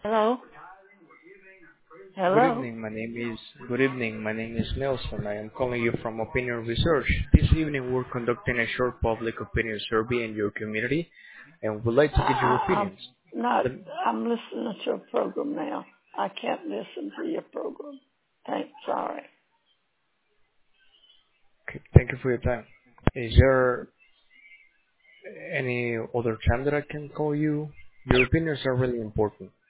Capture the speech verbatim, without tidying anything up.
Hello? Good Hello? evening. My name is Good evening. My name is Nelson. I am calling you from Opinion Research. This evening, we're conducting a short public opinion survey in your community, and would like I, to get your I, I'm opinions. not, The- I'm listening to a program now. I can't listen to your program. Thank, sorry. okay, Thank you for your time. Is there any other time that I can call you? Your opinions are really important.